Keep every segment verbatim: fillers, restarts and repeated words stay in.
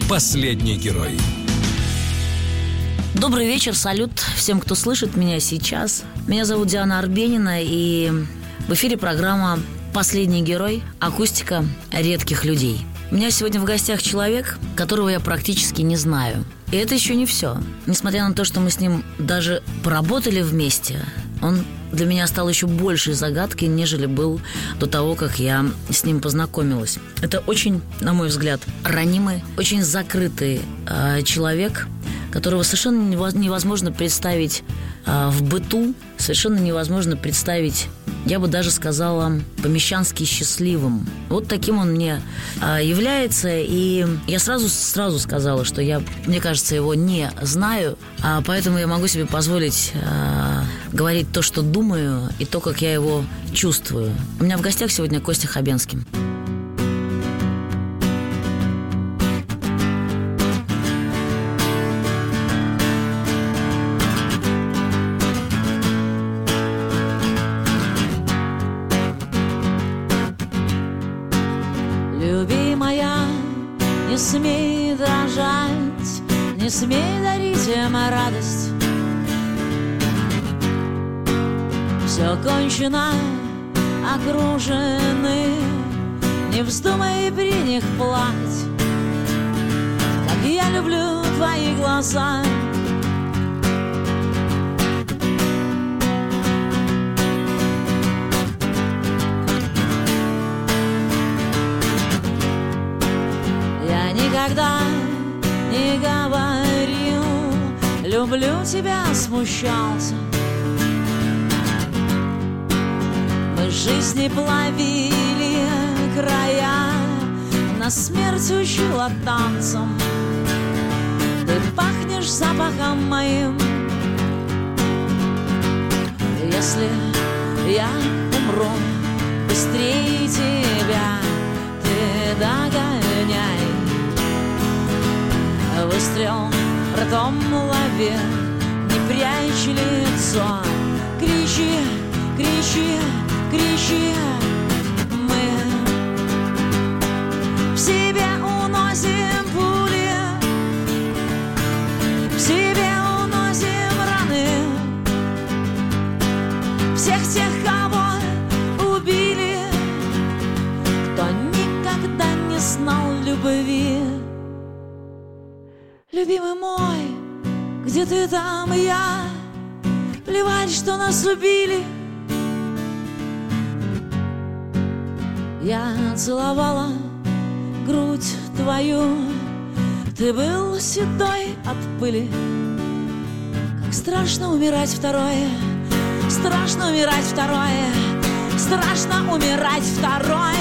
Последний герой. Добрый вечер, салют всем, кто слышит меня сейчас. Меня зовут Диана Арбенина, и в эфире программа «Последний герой. Акустика редких людей». У меня сегодня в гостях человек, которого я практически не знаю. И это еще не все. Несмотря на то, что мы с ним даже поработали вместе, он для меня стал еще большей загадкой, нежели был до того, как я с ним познакомилась. Это очень, на мой взгляд, ранимый, очень закрытый э, человек, которого совершенно невозможно представить э, в быту, совершенно невозможно представить, я бы даже сказала, по-мещански счастливым. Вот таким он мне э, является. И я сразу, сразу сказала, что я, мне кажется, его не знаю, а поэтому я могу себе позволить э, говорить то, что думаю, и то, как я его чувствую. У меня в гостях сегодня Костя Хабенский. Не смей дрожать, не смей дарить им радость. Все кончено, окружены, не вздумай при них плакать. Как я люблю твои глаза. Никогда не говорил, люблю тебя, смущался. Мы жизни плавили края, на смерть учила танцем. Ты пахнешь запахом моим. Если я умру быстрее тебя, ты догоняй. Выстрел ртом лови, не прячь лицо. Кричи, кричи, кричи. Мы в себе уносим пули, в себе уносим раны всех тех, кого убили, кто никогда не знал любви. Любимый мой, где ты, там и я. Плевать, что нас убили. Я целовала грудь твою, ты был седой от пыли. Как страшно умирать второе, страшно умирать второе, страшно умирать второе.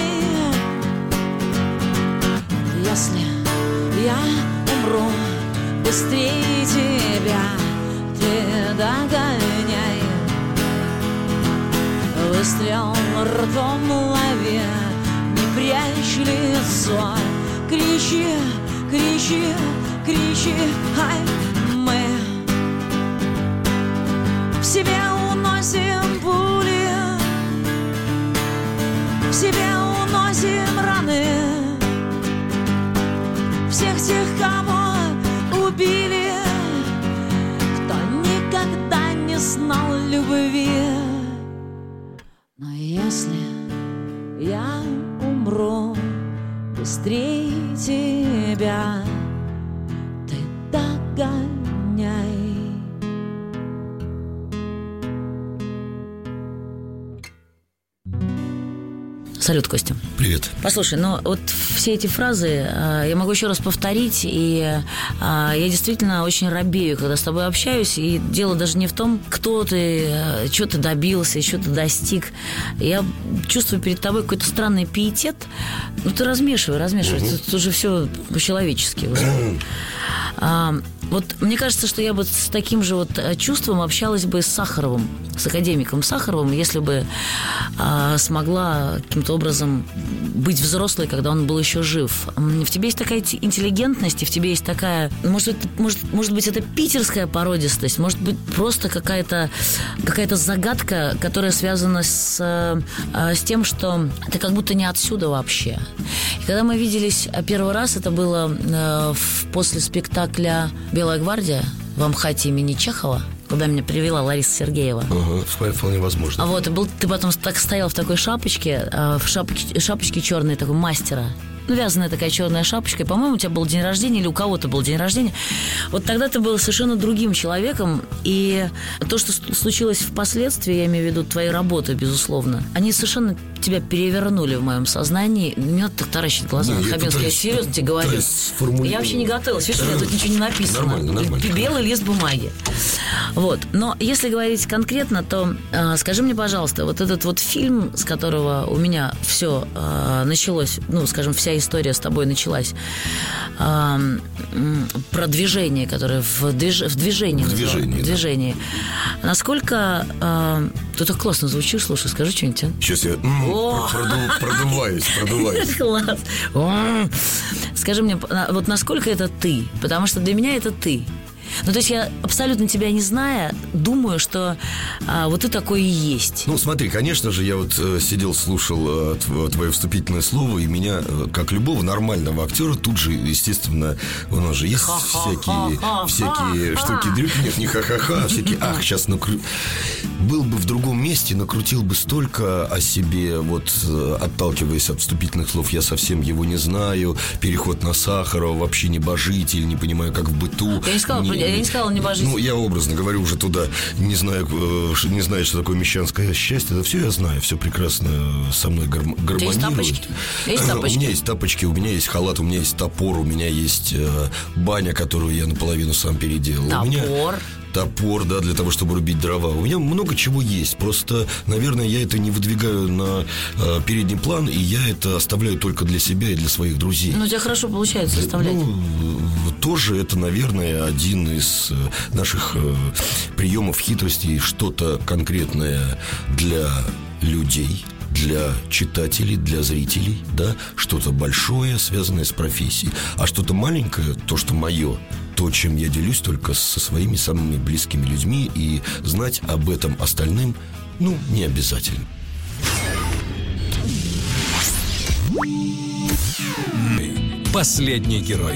Если я умру быстрее тебя, ты догоняй. Выстрел ртом лови, не прячь лицо. Кричи, кричи, кричи. Ай, мы в себе уносим пули, в себе уносим раны всех тех, кого убили, кто никогда не знал любви. Но если я умру быстрее тебя, ты догоняй. Салют, Костя. Привет. Послушай, ну вот все эти фразы э, я могу еще раз повторить, и э, я действительно очень робею, когда с тобой общаюсь, и дело даже не в том, кто ты, э, что ты добился, что ты достиг. Я чувствую перед тобой какой-то странный пиетет. Ну ты размешивай, размешивай, mm-hmm. тут уже все по-человечески уже. А, Вот мне кажется, что я бы с таким же вот чувством общалась бы с Сахаровым, с академиком Сахаровым, если бы а, смогла каким-то образом быть взрослой, когда он был еще жив. В тебе есть такая интеллигентность, и в тебе есть такая... Может, это, может, может быть, это питерская породистость, может быть, просто какая-то, какая-то загадка, которая связана с, с тем, что ты как будто не отсюда вообще. И когда мы виделись первый раз, это было э, после спектакля «Белая гвардия» в Амхате имени Чехова, куда меня привела Лариса Сергеева. Ага, вполне возможно. Вот, и был, ты потом так стоял в такой шапочке, э, в шапочке, шапочке черной, такой мастера. Ну, вязаная такая черная шапочка. И, по-моему, у тебя был день рождения, или у кого-то был день рождения. Вот тогда ты был совершенно другим человеком. И то, что случилось впоследствии, я имею в виду твои работы, безусловно, они совершенно тебя перевернули в моем сознании. Не надо так таращить глаза. Ну, Хабенский, я, я серьезно тебе говорю. Формулирую. Я вообще не готовилась. Видишь, у меня тут ничего не написано. Нормально, нормально. Белый лист бумаги. Вот. Но если говорить конкретно, то э, скажи мне, пожалуйста, вот этот вот фильм, с которого у меня все э, началось, ну, скажем, вся история с тобой началась, э, про движение, которое в, движ... в движении. В движении, в движении. Да. Насколько... Э, ты так классно звучишь, слушай, скажи что-нибудь. А? Сейчас я проду... продуваюсь, продуваюсь. Класс. Скажи мне, вот насколько это ты? Потому что для меня это ты. Ну, то есть я, абсолютно тебя не зная, думаю, что а, вот ты такой и есть. Ну, смотри, конечно же, я вот э, сидел, слушал э, твое вступительное слово, и меня, э, как любого нормального актера, тут же, естественно, у нас же есть всякие, всякие штуки-дрюки. Нет, не ха-ха-ха, а всякие, ах, сейчас накру... Был бы в другом месте, накрутил бы столько о себе, вот, э, отталкиваясь от вступительных слов, я совсем его не знаю, переход на Сахарова, вообще небожитель, не понимаю, как в быту. Я не сказала, не... Я не сказала небожитель. Ну, я образно говорю уже туда, не знаю, не знаю, что такое мещанское счастье. Это все я знаю, все прекрасно со мной гарм- гармонирует. У тебя есть тапочки? Есть тапочки? У меня есть тапочки, у меня есть халат, у меня есть топор, у меня есть э, баня, которую я наполовину сам переделал. Топор? У меня... Топор, да, для того, чтобы рубить дрова. У меня много чего есть. Просто, наверное, я это не выдвигаю на э, передний план, и я это оставляю только для себя и для своих друзей. Ну, у тебя хорошо получается оставлять. Ну, тоже это, наверное, один из э, наших э, приемов, хитростей. Что-то конкретное для людей, для читателей, для зрителей, да, что-то большое, связанное с профессией. А что-то маленькое, то, что мое, то, чем я делюсь только со своими самыми близкими людьми, и знать об этом остальным, ну, не обязательно. Последний герой.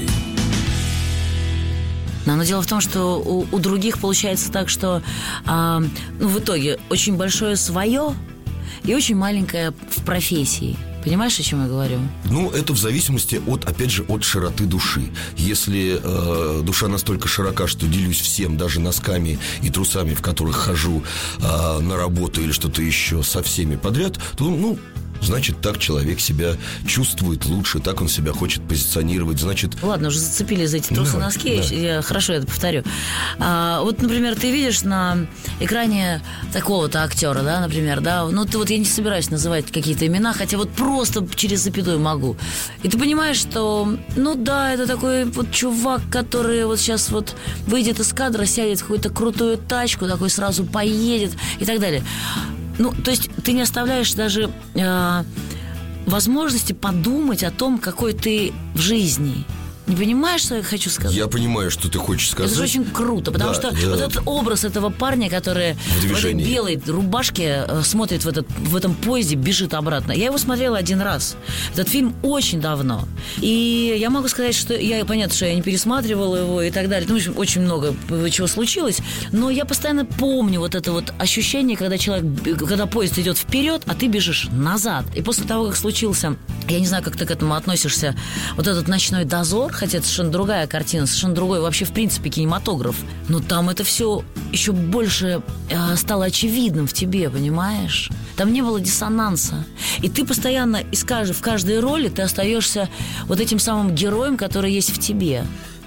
Но дело в том, что у, у других получается так, что а, ну, в итоге очень большое свое и очень маленькое в профессии. Понимаешь, о чем я говорю? Ну, это в зависимости от, опять же, от широты души. Если э, душа настолько широка, что делюсь всем, даже носками и трусами, в которых хожу э, на работу или что-то еще, со всеми подряд, то, ну, значит, так человек себя чувствует лучше, так он себя хочет позиционировать, значит... Ладно, уже зацепили за эти трусы-носки, да. я, хорошо, я это повторю. А, вот, например, ты видишь на экране такого-то актера, да, например, да, ну, ты вот, я не собираюсь называть какие-то имена, хотя вот просто через запятую могу. И ты понимаешь, что, ну, да, это такой вот чувак, который вот сейчас вот выйдет из кадра, сядет в какую-то крутую тачку, такой сразу поедет и так далее. Ну, то есть ты не оставляешь даже э, возможности подумать о том, какой ты в жизни. Не понимаешь, что я хочу сказать? Я понимаю, что ты хочешь сказать. Это же очень круто, потому да, что да. вот этот образ этого парня, который в, в этой белой рубашке э, смотрит в, этот, в этом поезде, бежит обратно. Я его смотрела один раз. Этот фильм очень давно. И я могу сказать, что я, понятно, что я не пересматривала его и так далее. Ну, в общем, очень много чего случилось. Но я постоянно помню вот это вот ощущение, когда человек, когда поезд идет вперед, а ты бежишь назад. И после того, как случился, я не знаю, как ты к этому относишься, вот этот «Ночной дозор», хотя это совершенно другая картина, совершенно другой вообще, в принципе, кинематограф. Но там это все еще больше э, стало очевидным в тебе, понимаешь? Там не было диссонанса. И ты постоянно, из каждой, в каждой роли ты остаешься вот этим самым героем, который есть в тебе.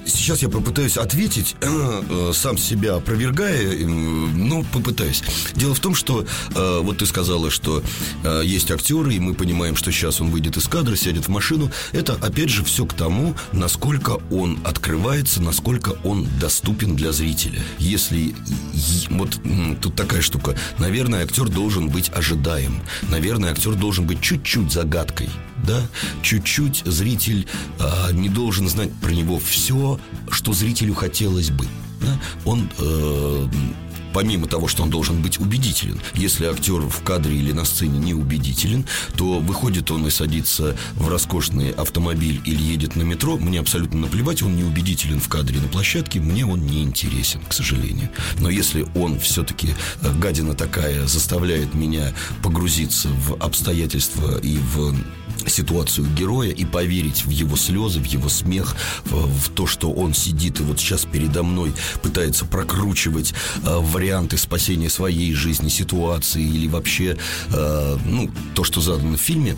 сейчас я попытаюсь ответить, э, сам себя опровергая, э, но попытаюсь. Дело в том, что э, вот ты сказала, что э, есть актеры, и мы понимаем, что сейчас он выйдет из кадра, сядет в машину. Это, опять же, все к тому, насколько он открывается, насколько он доступен для зрителя. Если... Вот тут такая штука. Наверное, актер должен быть ожидаем. Наверное, актер должен быть чуть-чуть загадкой. Да, чуть-чуть зритель э, не должен знать про него все, что зрителю хотелось бы. Да? Он, э, помимо того, что он должен быть убедителен, если актер в кадре или на сцене не убедителен, то выходит он и садится в роскошный автомобиль или едет на метро, мне абсолютно наплевать, он не убедителен в кадре на площадке, мне он не интересен, к сожалению. Но если он все-таки, гадина такая, заставляет меня погрузиться в обстоятельства и в ситуацию героя и поверить в его слезы, в его смех, в, в то, что он сидит и вот сейчас передо мной пытается прокручивать э, варианты спасения своей жизни, ситуации или вообще э, ну, то, что задано в фильме,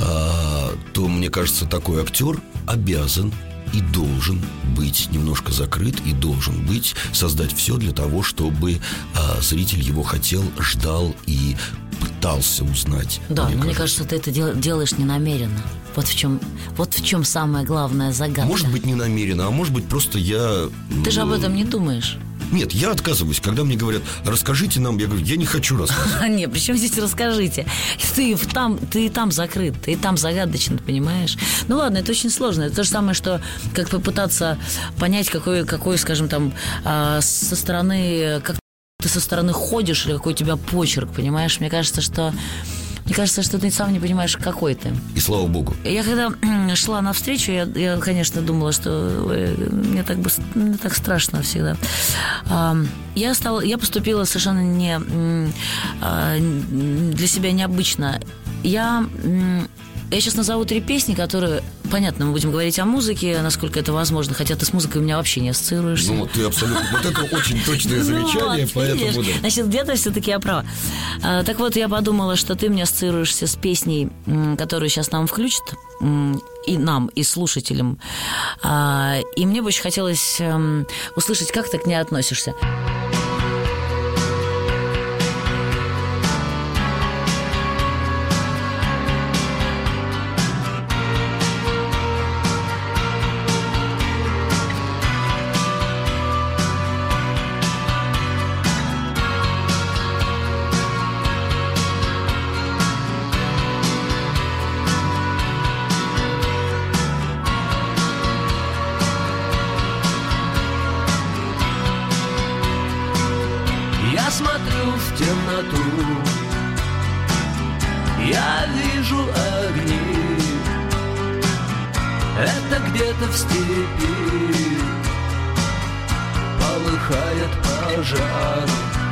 э, то, мне кажется, такой актер обязан и должен быть немножко закрыт, и должен быть, создать все для того, чтобы э, зритель его хотел, ждал и пытался узнать. Да, мне но кажется. мне кажется, ты это дел- делаешь ненамеренно. Вот в чем, вот в чем самая главная загадка. Может быть, не намеренно, а может быть, просто я... Ты же об этом не думаешь. Нет, я отказываюсь. Когда мне говорят, расскажите нам, я говорю, я не хочу рассказывать. Нет, причем здесь расскажите. Ты там, ты и там закрыт, ты и там загадочен, понимаешь? Ну ладно, это очень сложно. Это то же самое, что как попытаться понять, какой, какой, скажем, там, со стороны, как ты со стороны ходишь, или какой у тебя почерк, понимаешь? Мне кажется, что... Мне кажется, что ты сам не понимаешь, какой ты. И слава богу. Я когда шла навстречу, я, я конечно, думала, что ой, мне, так бы, мне так страшно всегда. Я, стала, я поступила совершенно не, для себя необычно. Я... Я сейчас назову три песни, которые... Понятно, мы будем говорить о музыке, насколько это возможно. Хотя ты с музыкой у меня вообще не ассоциируешься. Ну, ты абсолютно... Вот это очень точное замечание, поэтому... Значит, где-то все-таки я права. Так вот, я подумала, что ты мне ассоциируешься с песней, которую сейчас нам включат, и нам, и слушателям. И мне бы очень хотелось услышать, как ты к ней относишься. Я смотрю в темноту, я вижу огни. Это где-то в степи полыхает пожар.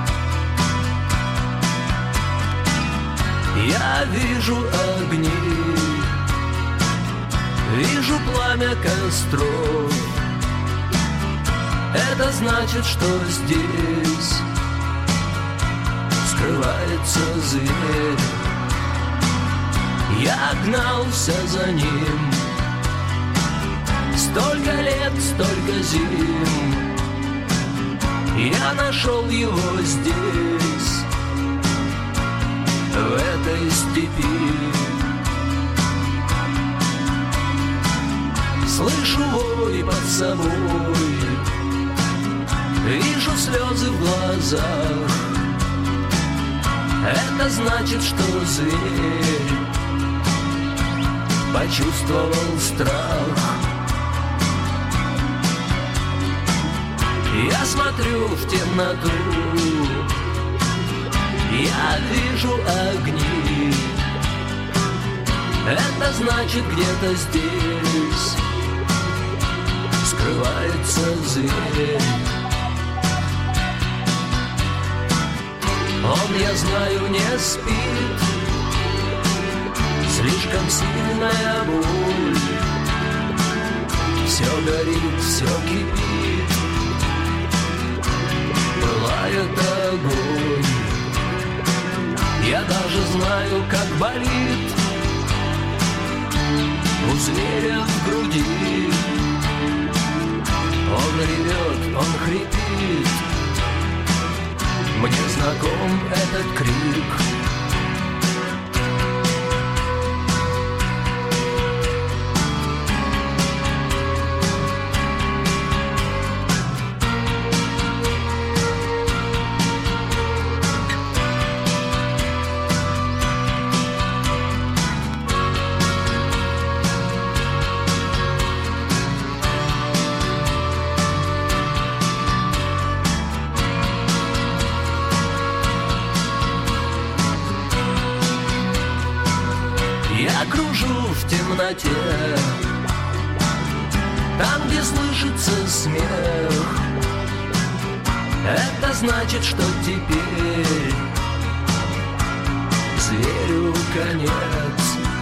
Я вижу огни, вижу пламя костров. Это значит, что здесь скрывается зверь. Я гнался за ним столько лет, столько зим. Я нашел его здесь, в этой степи. Слышу вой под собой, вижу слезы в глазах. Это значит, что зверь почувствовал страх. Я смотрю в темноту, я вижу огни. Это значит, где-то здесь скрывается зверь. Он, я знаю, не спит, слишком сильная боль. Все горит, все кипит, пылает огонь. Я даже знаю, как болит у зверя в груди. хрипит. Мне знаком этот крик. Я кружу в темноте, там, где слышится смех. Это значит, что теперь зверю конец.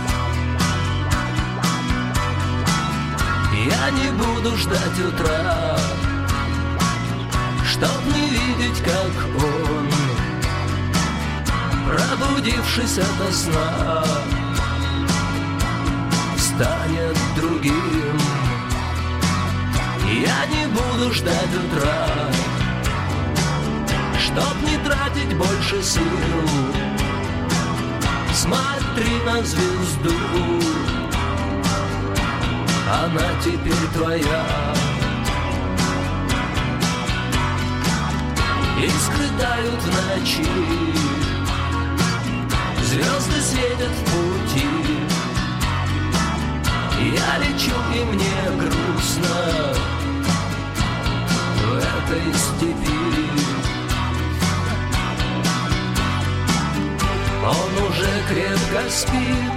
Я не буду ждать утра, чтоб не видеть, как он, пробудившись ото сна, станет другим. Я не буду ждать утра, чтоб не тратить больше сил. Смотри на звезду, она теперь твоя. Искры тают в ночи, звезды светят в пути. Я лечу, и мне грустно в этой степи. Он уже крепко спит,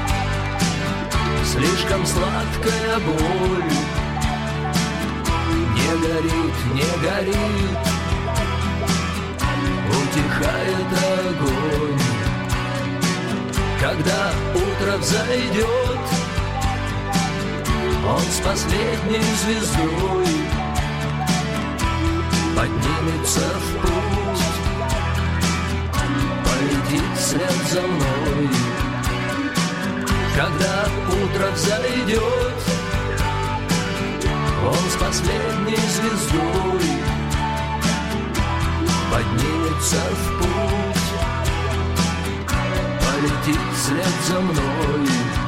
слишком сладкая боль. Не горит, не горит, утихает огонь. Когда утро взойдет, он с последней звездой поднимется в путь, полетит вслед за мной. Когда утро взойдет, он с последней звездой поднимется в путь, полетит вслед за мной.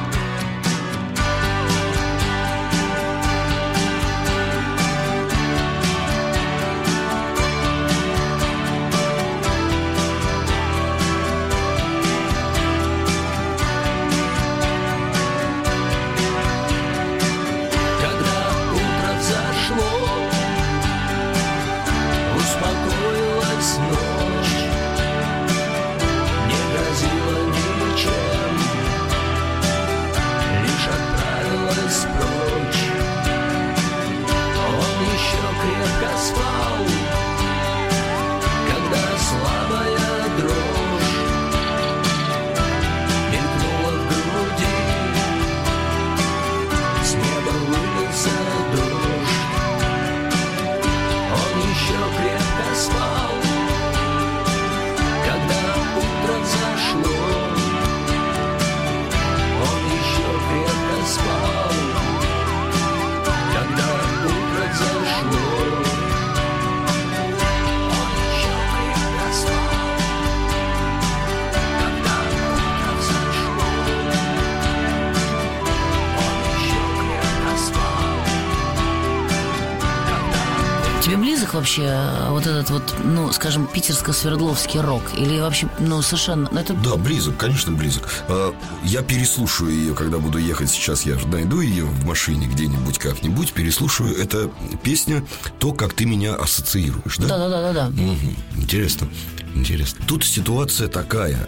Вообще вот этот вот, ну, скажем, питерско-свердловский рок? Или вообще, ну, совершенно... Это... Да, близок, конечно, близок. Я переслушаю ее, когда буду ехать. Сейчас я найду ее в машине где-нибудь как-нибудь, переслушаю. Это песня «То, как ты меня ассоциируешь», да? Да-да-да. Угу. Интересно, интересно. Тут ситуация такая.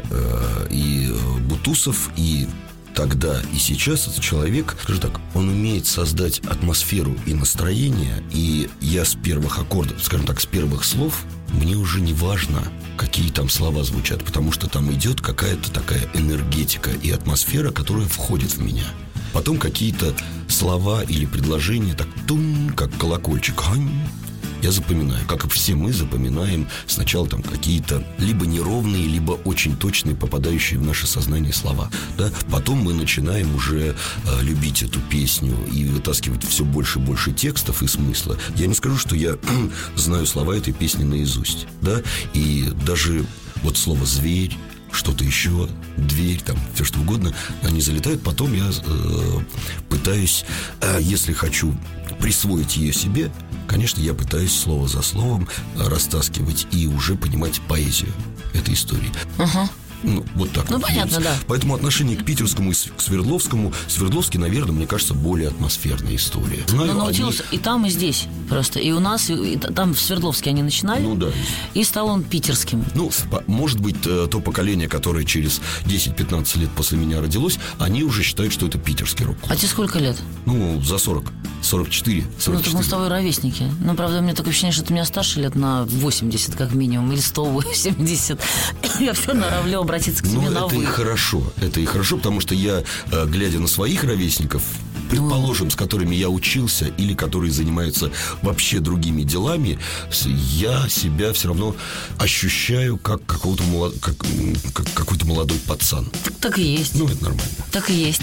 И Бутусов, и... тогда и сейчас этот человек, скажу так, он умеет создать атмосферу и настроение. И я с первых аккордов, скажем так, с первых слов, мне уже не важно, какие там слова звучат, потому что там идет какая-то такая энергетика и атмосфера, которая входит в меня. Потом какие-то слова или предложения так тун, как колокольчик, хань, Я запоминаю, как и все мы запоминаем сначала там какие-то либо неровные, либо очень точные, попадающие в наше сознание слова, да? Потом мы начинаем уже э, любить эту песню и вытаскивать все больше и больше текстов и смысла. Я не скажу, что я знаю слова этой песни наизусть, да? И даже вот слово «зверь», что-то еще, дверь, там, все что угодно, они залетают. Потом я э, пытаюсь, э, если хочу присвоить ее себе, конечно, я пытаюсь слово за словом растаскивать и уже понимать поэзию этой истории. Ага. Ну, вот так. Ну, вот понятно, есть. да. Поэтому отношение к питерскому и к Свердловскому. Свердловский, наверное, мне кажется, более атмосферная история. Знаю, Но научился они... и там, и здесь просто. И у нас, и, и там в Свердловске они начинали. Ну, да. И стал он питерским. Ну, может быть, то поколение, которое через десять-пятнадцать лет после меня родилось, они уже считают, что это питерский рок. А тебе сколько лет? Ну, за сорок. сорок четыре. Ну, так мы с тобой ровесники. Ну, правда, у меня такое ощущение, что ты меня старше лет на восемьдесят, как минимум, или сто восемьдесят. Я все норовлю обратиться к тебе ну, на это «вы». и хорошо. Это и хорошо, потому что я, глядя на своих ровесников, предположим, с которыми я учился или которые занимаются вообще другими делами, я себя все равно ощущаю как, какого-то молод... как, как какой-то молодой пацан. Так, так и есть. Ну, это нормально. Так и есть.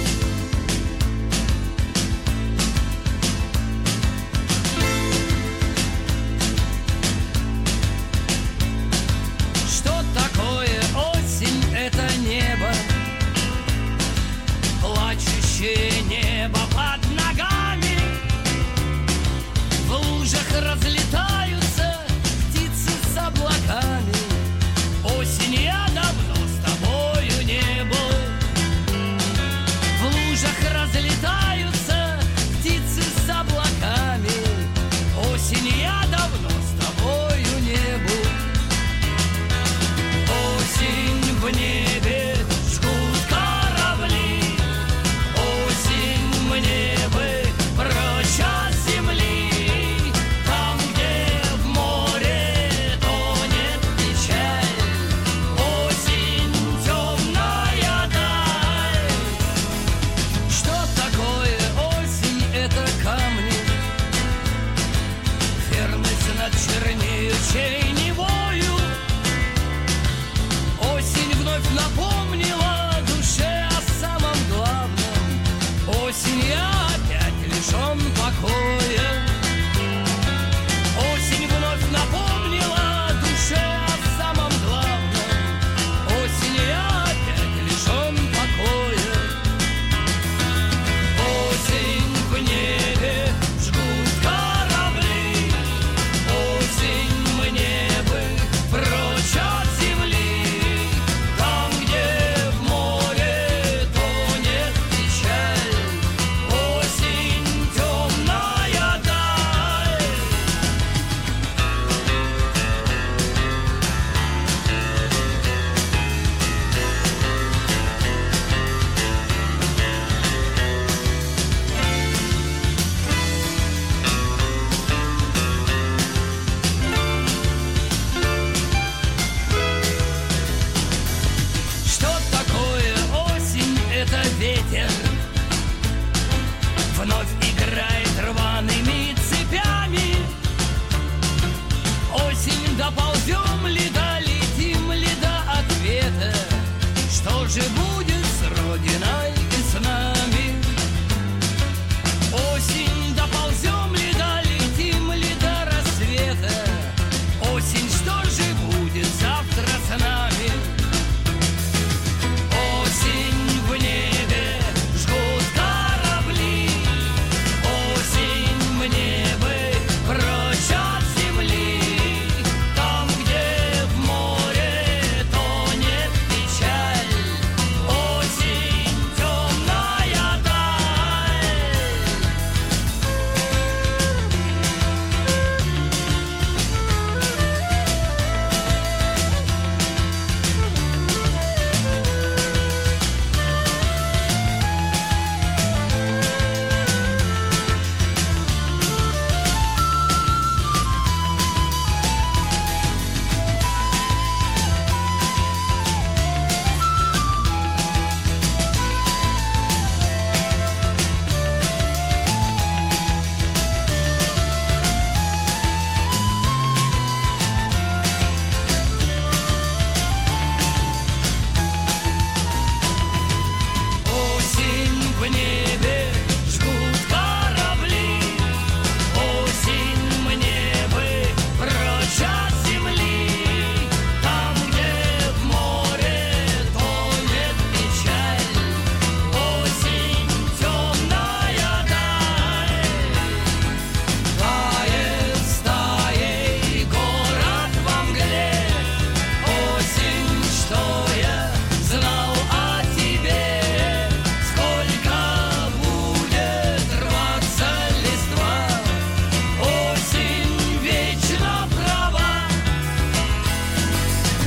Небо под ногами, в лужах разлетаются птицы с облаками. Осень, я давно с тобою не был. В лужах разлетаются птицы с облаками. Осень, я давно с тобою не был. Осень в небе жгут корабли. Мне бы прочь от земли, там, где в море тонет печаль. Осень, темная даль. Что такое осень? Это камни. Верность над чернеющей невою. Осень вновь напомнила душе о самом главном. Осень, я опять лишен покоя. Осень вновь напомнила душе о самом главном. Осень, я опять лишен покоя. Осень в небе жгут корабли. Осень мне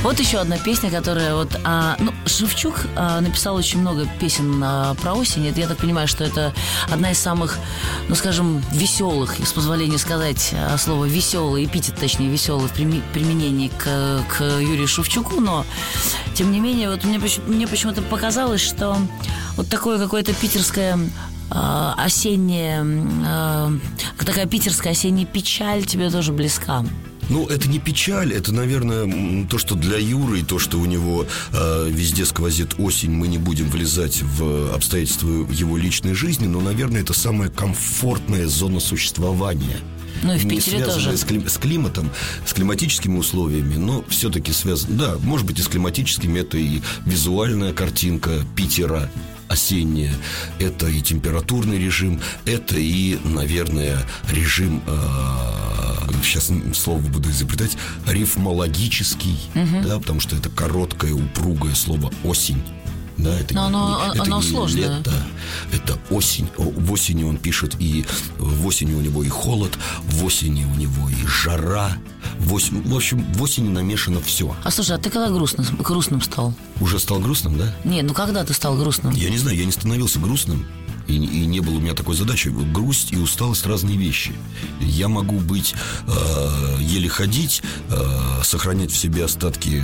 Вот еще одна песня, которая вот... А, ну, Шевчук а, написал очень много песен а, про осень. Это, я так понимаю, что это одна из самых, ну, скажем, веселых, с позволения сказать а, слово «веселый», эпитет, точнее, «веселый» в применении к, к Юрию Шевчуку. Но, тем не менее, вот мне, мне почему-то показалось, что вот такое какое-то питерское... осенняя, такая питерская осенняя печаль тебе тоже близка. Ну, это не печаль, это, наверное, то, что для Юры, и то, что у него э, везде сквозит осень, мы не будем влезать в обстоятельства его личной жизни, но, наверное, это самая комфортная зона существования. Ну и в не Питере связанная тоже. С, кли- с климатом, с климатическими условиями, но все-таки связано. Да, может быть, и с климатическими. Это и визуальная картинка Питера осенняя, это и температурный режим, это и, наверное, режим, э, сейчас слово буду изобретать, рифмологический, угу. да, потому что это короткое, упругое слово «осень». Да, это но не, оно, не, это оно не сложное. лето, это осень. В осени он пишет, и в осени у него и холод, в осени у него и жара. В, осень, в общем, в осени намешано все. А слушай, а ты когда грустным, грустным стал? Уже стал грустным, да? Нет, ну когда ты стал грустным? Я не знаю, я не становился грустным. И, и не было у меня такой задачи. Грусть и усталость — разные вещи. Я могу быть э, еле ходить, э, сохранять в себе остатки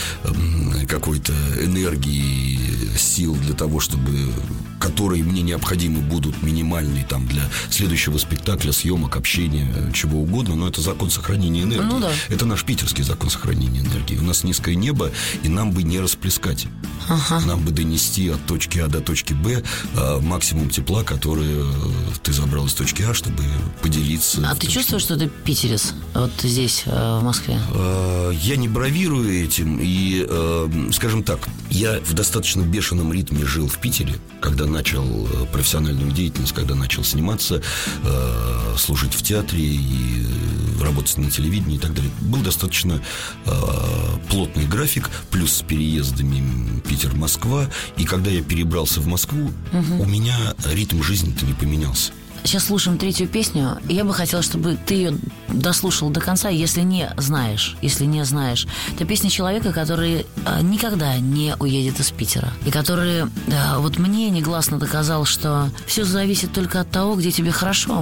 э, какой-то энергии, сил для того, чтобы, которые мне необходимы будут, минимальные там для следующего спектакля, съемок, общения, чего угодно. Но это закон сохранения энергии. Ну, да. Это наш питерский закон сохранения энергии. У нас низкое небо, и нам бы не расплескать. Ага. Нам бы донести от точки А до точки Б э, максимум тепла, которое ты забрал из точки А, чтобы поделиться. А ты чувствуешь, что ты питерец вот здесь, в Москве? Я не бравирую этим. И, скажем так, я в достаточно бешеном ритме жил в Питере, когда начал профессиональную деятельность, когда начал сниматься, служить в театре и работать на телевидении и так далее. Был достаточно плотный график, плюс с переездами Питер-Москва. И когда я перебрался в Москву, угу. у меня ритм жизни-то не поменялся. Сейчас слушаем третью песню. Я бы хотела, чтобы ты ее дослушал до конца, если не знаешь. Если не знаешь. Это песня человека, который никогда не уедет из Питера. И который, да, вот мне негласно доказал, что все зависит только от того, где тебе хорошо.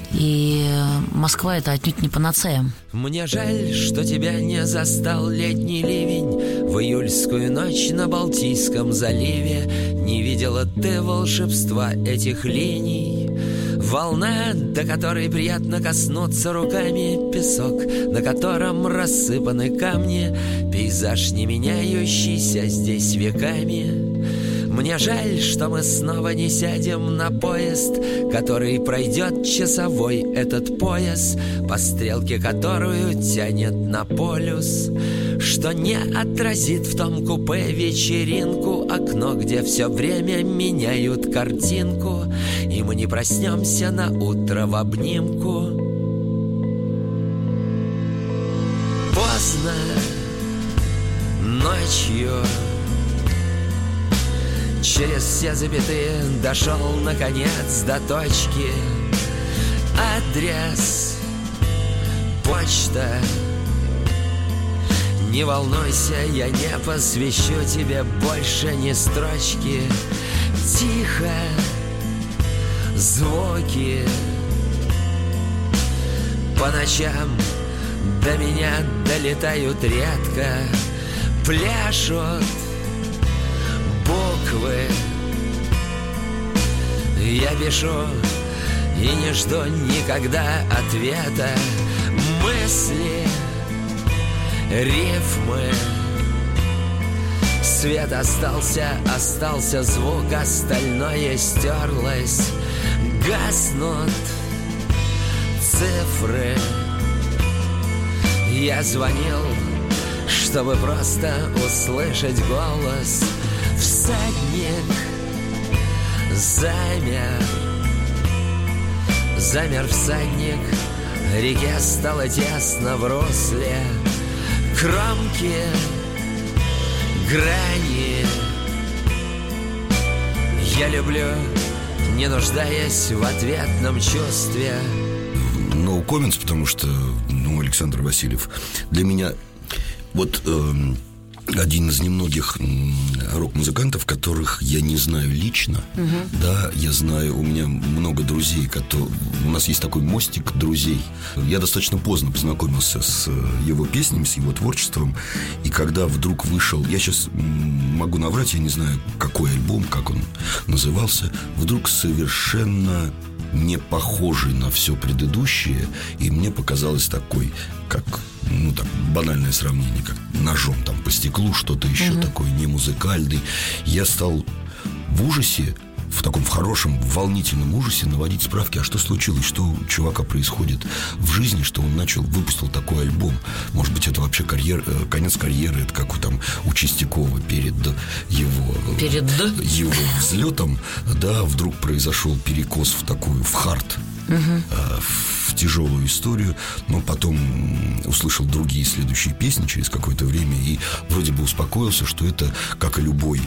И Москва — это отнюдь не панацея. Мне жаль, что тебя не застал летний ливень в июльскую ночь на Балтийском заливе. Не видела ты волшебства этих линий. Волна, до которой приятно коснуться руками, песок, на котором рассыпаны камни, пейзаж, не меняющийся здесь веками. Мне жаль, что мы снова не сядем на поезд, который пройдет часовой этот пояс, по стрелке которую тянет на полюс, что не отразит в том купе вечеринку, окно, где все время меняют картинку, и мы не проснемся на утро в обнимку. Поздно ночью через все запятые дошел, наконец, до точки. Адрес, почта. Не волнуйся, я не посвящу тебе больше ни строчки. Тихо, звуки. По ночам до меня долетают редко, пляшут буквы. Я пишу и не жду никогда ответа. Мысли, рифмы. Свет остался, остался звук, остальное стерлось. Гаснут цифры. Я звонил, чтобы просто услышать голос. Всадник замер, замер всадник. Реке стало тесно в русле. Кромки, грани. Я люблю, не нуждаясь в ответном чувстве. No comments, потому что, ну, Александр Васильев для меня вот... Э, один из немногих рок-музыкантов, которых я не знаю лично. Угу. Да, я знаю, у меня много друзей, которые... у нас есть такой мостик друзей. Я достаточно поздно познакомился с его песнями, с его творчеством. И когда вдруг вышел... Я сейчас могу наврать, я не знаю, какой альбом, как он назывался. Вдруг совершенно не похожий на все предыдущее. И мне показалось такой, как... ну, так, банальное сравнение, как ножом там по стеклу, что-то еще угу. такое не музыкальный. Я стал в ужасе, в таком в хорошем, волнительном ужасе наводить справки, а что случилось, что у чувака происходит в жизни, что он начал, выпустил такой альбом. Может быть, это вообще карьер, конец карьеры, это как у, там, у Чистякова перед его, перед его взлетом, да, вдруг произошел перекос в такую, в хард, угу. в тяжелую историю, но потом услышал другие следующие песни через какое-то время и вроде бы успокоился, что это, как и любой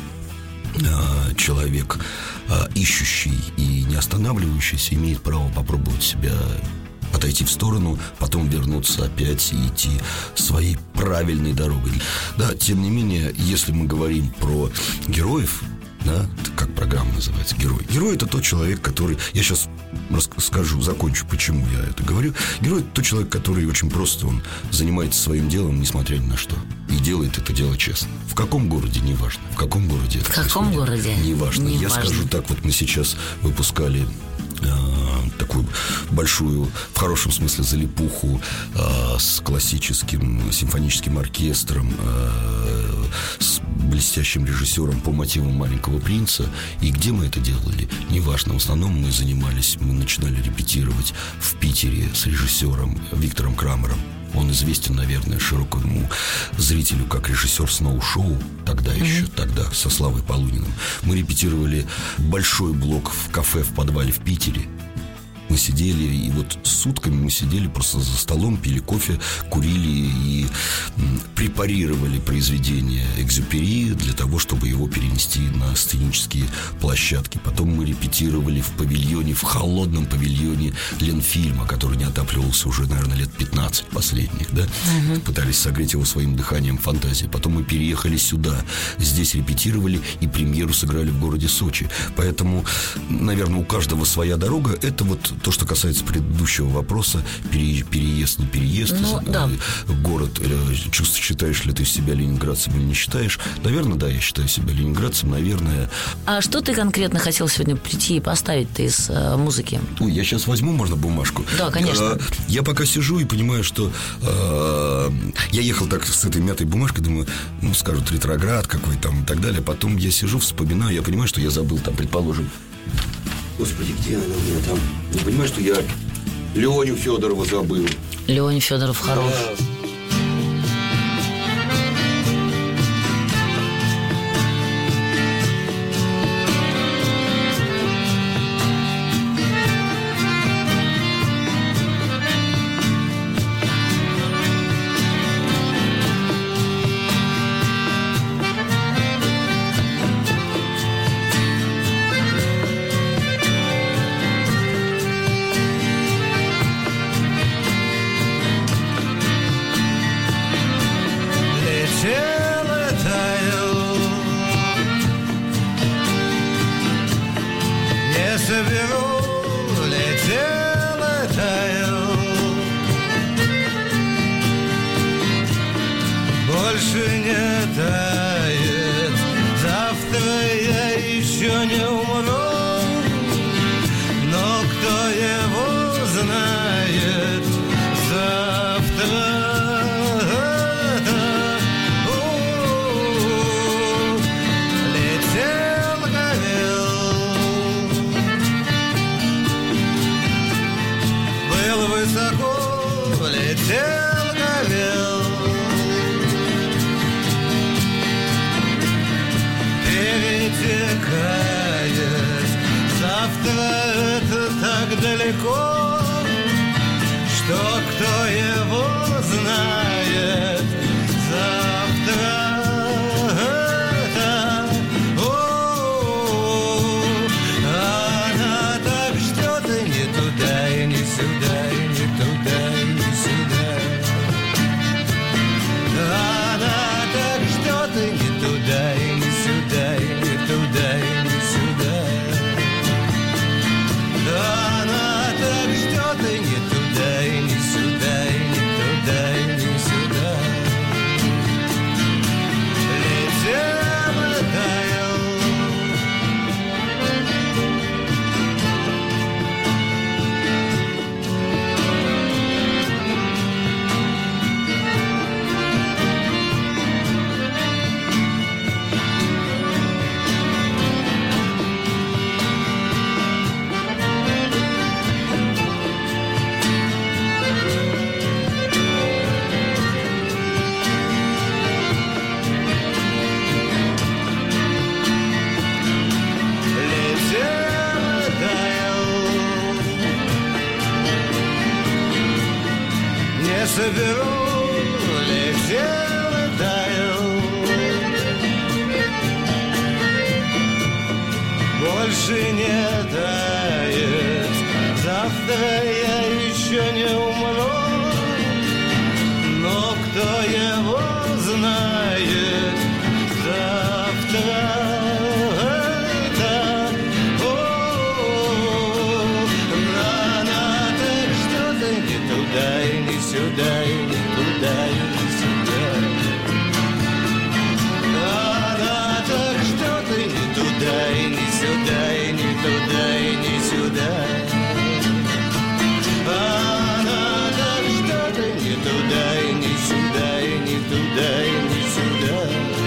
э, человек, э, ищущий и не останавливающийся, имеет право попробовать себя, отойти в сторону, потом вернуться опять и идти своей правильной дорогой. Да, тем не менее, если мы говорим про героев, да, как программа называется, герой. Герой — это тот человек, который... Я сейчас расскажу, закончу, почему я это говорю. Герой — это тот человек, который очень просто, он занимается своим делом, несмотря ни на что. И делает это дело честно. В каком городе, неважно. В каком городе это В каком происходит, городе? Неважно. Не я важно. скажу так, вот мы сейчас выпускали... такую большую, в хорошем смысле, залипуху э, с классическим симфоническим оркестром, э, с блестящим режиссером по мотивам «Маленького принца». И где мы это делали? Неважно. В основном мы занимались, мы начинали репетировать в Питере с режиссером Виктором Крамером. Он известен, наверное, широкому зрителю как режиссер «Сноу-шоу», тогда mm-hmm. еще, тогда, со Славой Полуниным. Мы репетировали большой блок в кафе в подвале в Питере. Мы сидели, и вот сутками мы сидели просто за столом, пили кофе, курили и препарировали произведение Экзюпери для того, чтобы его перенести на сценические площадки. Потом мы репетировали в павильоне, в холодном павильоне Ленфильма, который не отапливался уже, наверное, лет пятнадцать последних, да? Угу. Пытались согреть его своим дыханием фантазии. Потом мы переехали сюда, здесь репетировали и премьеру сыграли в городе Сочи. Поэтому, наверное, у каждого своя дорога. Это вот то, что касается предыдущего вопроса, пере, переезд, не переезд, ну, да. город, чувство, считаешь ли ты себя ленинградцем или не считаешь. Наверное, да, я считаю себя ленинградцем, наверное. А что ты конкретно хотел сегодня прийти и поставить-то из э, музыки? Ой, я сейчас возьму, можно бумажку? Да, конечно. Я, я пока сижу и понимаю, что э, я ехал так с этой мятой бумажкой, думаю, ну, скажут, ретроград какой там и так далее. Потом я сижу, вспоминаю, я понимаю, что я забыл там, предположим, Господи, где она у меня там? Не понимаю, что я Леню Федорова забыл. Леня Федоров хорош. Да. не соберу, летел и таял. Больше не тает, завтра я еще не умру, но кто его знает, завтра это, о, на-на, так что-то не туда и не сюда, и не туда, и не сюда. На-на, так что-то не туда и не сюда, и не туда, и не сюда. Она так что-то не туда, и не сюда, и не туда, и не сюда.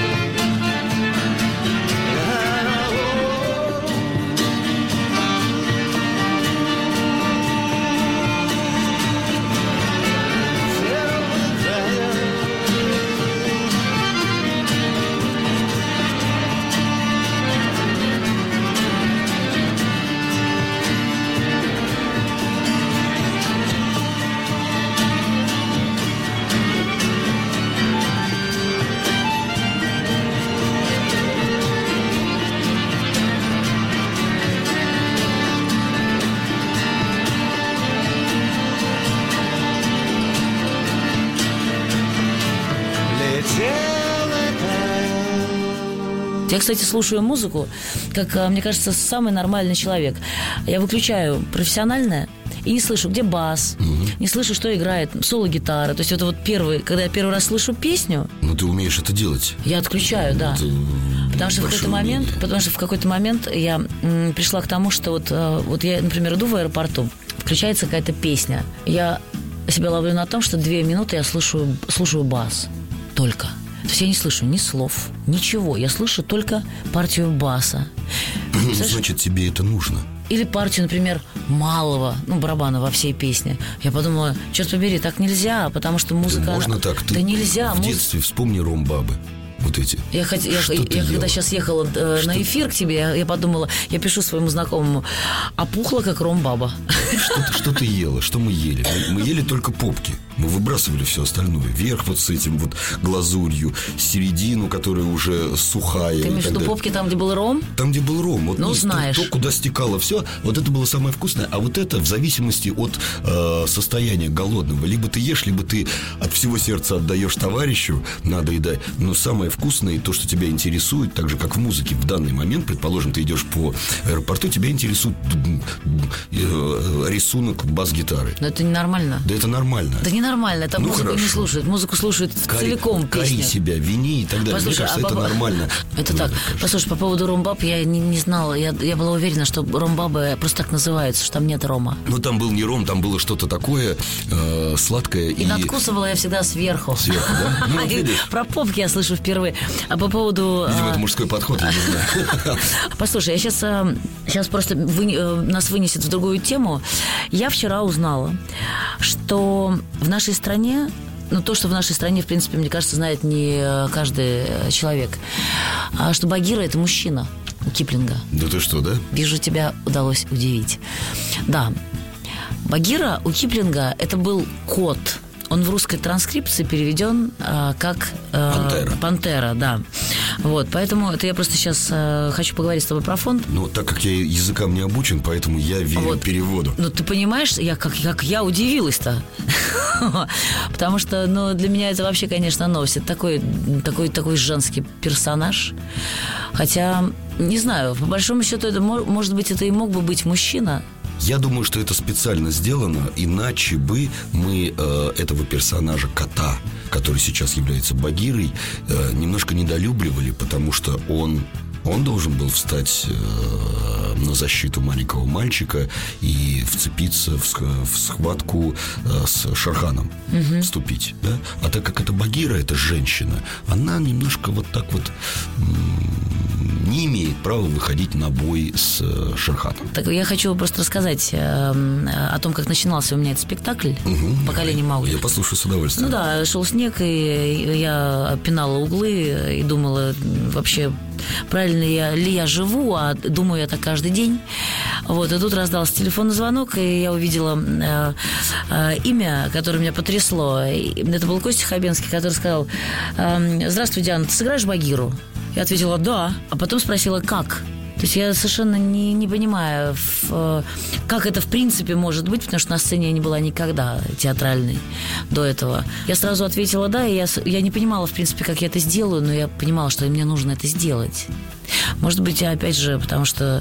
Я, кстати, слушаю музыку, как, мне кажется, самый нормальный человек. Я выключаю профессиональное и не слышу, где бас, угу. не слышу, что играет соло-гитара. То есть это вот первый, когда я первый раз слышу песню. Ну, ты умеешь это делать. Я отключаю, да. Это потому что в какой-то момент, потому что в какой-то момент я м, пришла к тому, что вот, вот я, например, иду в аэропорту, включается какая-то песня. Я себя ловлю на том, что две минуты я слушаю, слушаю бас. Только. То есть я не слышу ни слов, ничего. Я слышу только партию баса. Значит, тебе это нужно. Или партию, например, малого, ну, барабана во всей песне. Я подумала, черт побери, так нельзя, потому что музыка... Да можно так. Да ты нельзя. В муз... детстве вспомни ром-бабы. Вот эти. Я, хот... я, я когда сейчас ехала э, на эфир к тебе, я, я подумала, я пишу своему знакомому, опухла, как ром-баба. Что, что ты ела? Что мы ели? Мы, мы ели только попки. Мы выбрасывали все остальное. Верх вот с этим вот глазурью, середину, которая уже сухая. Ты имеешь в виду попки там, где был ром? Там, где был ром. Вот, ну, знаешь. То, то, куда стекало все, вот это было самое вкусное. А вот это в зависимости от э, состояния голодного. Либо ты ешь, либо ты от всего сердца отдаешь товарищу, надо и дать. Но самое вкусное, то, что тебя интересует, так же, как в музыке в данный момент, предположим, ты идешь по аэропорту, тебя интересует э, рисунок бас-гитары. Но это ненормально. Да это нормально. Да не нормально, это ну, музыку хорошо. Не слушают. Музыку слушают Кори, целиком кори песню. себя, вини и так далее. Послушай, мне кажется, а это баба... нормально. Это ну, так. Кажется. Послушай, по поводу ром-баб я не, не знала. Я, я была уверена, что ром-бабы просто так называются, что там нет рома. Ну, там был не ром, там было что-то такое э, сладкое. И, и надкусывала я всегда сверху. Сверху, да? Ну, вот про попки я слышу впервые. А по поводу... Видимо, это мужской подход, я не знаю. Послушай, я сейчас, сейчас просто вы, нас вынесет в другую тему. Я вчера узнала, что в нашей стране, ну, то, что в нашей стране, в принципе, мне кажется, знает не каждый человек, а что Багира – это мужчина у Киплинга. Да ты что, да? Вижу, тебя удалось удивить. Да. Багира у Киплинга – это был кот. Он в русской транскрипции переведен а, как а, Пантера. Пантера, да. Вот, поэтому это я просто сейчас а, хочу поговорить с тобой про фонд. Ну, так как я языкам не обучен, поэтому я верю вот. переводу. Ну, ты понимаешь, я, как, как я удивилась-то. Потому что, ну, для меня это вообще, конечно, новость. Это такой, такой, такой женский персонаж. Хотя, не знаю, по большому счету, это, может быть, это и мог бы быть мужчина. Я думаю, что это специально сделано, иначе бы мы э, этого персонажа кота, который сейчас является Багирой, э, немножко недолюбливали, потому что он, он должен был встать э, на защиту маленького мальчика и вцепиться в, в схватку э, с Шерханом, угу. вступить, да? А так как это Багира, это женщина, она немножко вот так вот... М- не имеет права выходить на бой с э, Шерханом. Так я хочу просто рассказать э, о том, как начинался у меня этот спектакль угу, «Поколение Маугли». Я послушаю с удовольствием. Ну да, шел снег, и я пинала углы и думала, вообще правильно я, ли я живу, а думаю я так каждый день. Вот, и тут раздался телефонный звонок, и я увидела э, э, имя, которое меня потрясло. И это был Костя Хабенский, который сказал: э, «Здравствуй, Диана, ты сыграешь Багиру?» Я ответила «да», а потом спросила «как?». То есть я совершенно не, не понимаю, в, как это в принципе может быть, потому что на сцене я не была никогда театральной до этого. Я сразу ответила «да», и я, я не понимала, в принципе, как я это сделаю, но я понимала, что мне нужно это сделать. Может быть, опять же, потому что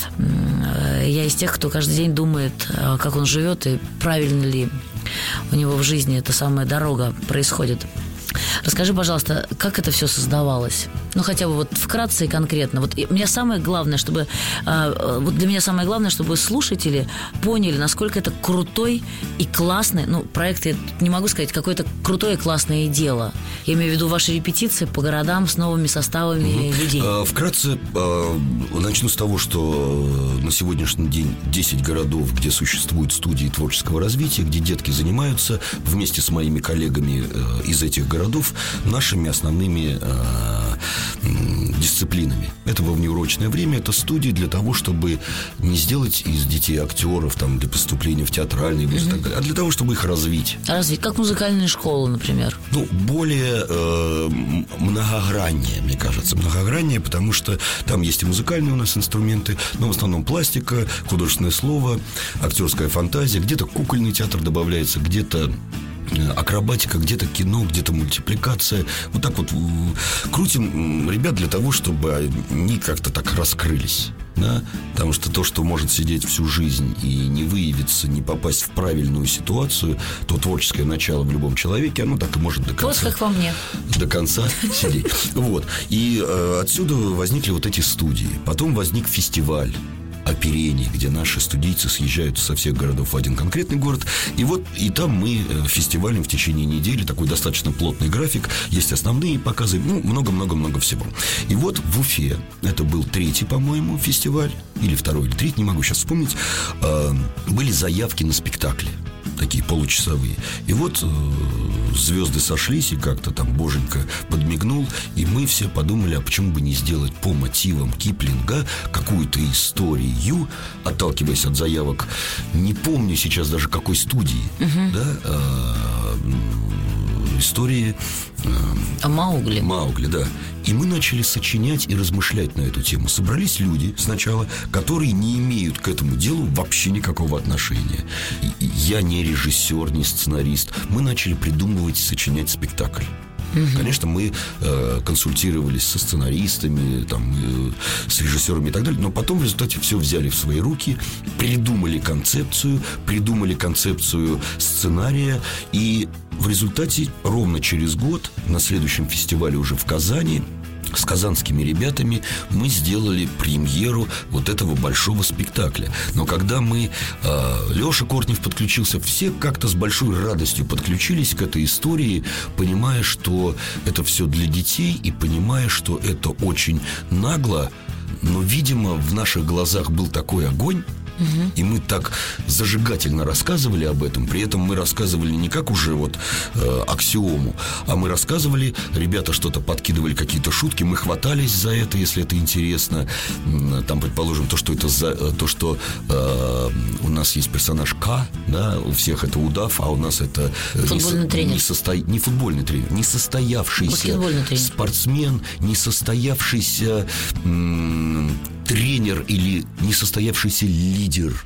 э, я из тех, кто каждый день думает, как он живет и правильно ли у него в жизни эта самая дорога происходит. Расскажи, пожалуйста, как это все создавалось? Ну, хотя бы вот вкратце и конкретно. Вот мне самое главное, чтобы... Э, вот для меня самое главное, чтобы слушатели поняли, насколько это крутой и классный... Ну, проект, я не могу сказать, какое-то крутое и классное дело. Я имею в виду ваши репетиции по городам с новыми составами угу. людей. А, вкратце а, начну с того, что на сегодняшний день десять городов, где существуют студии творческого развития, где детки занимаются вместе с моими коллегами а, из этих городов нашими основными... А, дисциплинами. Это во внеурочное время, это студии для того, чтобы не сделать из детей актеров там, для поступления в театральные вузы, mm-hmm. и так далее, а для того, чтобы их развить. Развить, как музыкальные школы, например. Ну, более э, многограннее, мне кажется. Многограннее, потому что там есть и музыкальные у нас инструменты, но в основном пластика, художественное слово, актерская фантазия, где-то кукольный театр добавляется, где-то акробатика, где-то кино, где-то мультипликация. Вот так вот крутим ребят для того, чтобы они как-то так раскрылись. Да? Потому что то, что может сидеть всю жизнь и не выявиться, не попасть в правильную ситуацию, то творческое начало в любом человеке, оно так и может до конца. Вот как во мне. До конца сидеть. Вот. И э, отсюда возникли вот эти студии. Потом возник фестиваль оперений, где наши студийцы съезжают со всех городов в один конкретный город. И вот и там мы фестивалем в течение недели, такой достаточно плотный график, есть основные показы, ну, много-много-много всего. И вот в Уфе, это был третий, по-моему, фестиваль, или второй, или третий, не могу сейчас вспомнить, э, были заявки на спектакли, такие получасовые. И вот э, звезды сошлись, и как-то там Боженька подмигнул, и мы все подумали, а почему бы не сделать по мотивам Киплинга какую-то историю, отталкиваясь от заявок, не помню сейчас даже какой студии, uh-huh. да, э, истории э, о Маугли. Маугли, да. И мы начали сочинять и размышлять на эту тему. Собрались люди сначала, которые не имеют к этому делу вообще никакого отношения. И я не режиссер, не сценарист. Мы начали придумывать и сочинять спектакль. Угу. Конечно, мы э, консультировались со сценаристами, там, э, с режиссерами и так далее. Но потом в результате все взяли в свои руки, придумали концепцию, придумали концепцию сценария. И в результате ровно через год на следующем фестивале уже в Казани с казанскими ребятами мы сделали премьеру вот этого большого спектакля. Но когда мы, э, Леша Кортнев подключился, все как-то с большой радостью подключились к этой истории, понимая, что это все для детей, и понимая, что это очень нагло, но, видимо, в наших глазах был такой огонь. Угу. И мы так зажигательно рассказывали об этом. При этом мы рассказывали не как уже вот э, аксиому, а мы рассказывали, ребята что-то подкидывали, какие-то шутки, мы хватались за это, если это интересно. Там, предположим, то, что это за, то, что э, у нас есть персонаж К, да, у всех это удав, а у нас это футбольный не, тренер. Не, состо... не футбольный тренер, не состоявшийся спортсмен, не состоявшийся м- тренер или несостоявшийся лидер.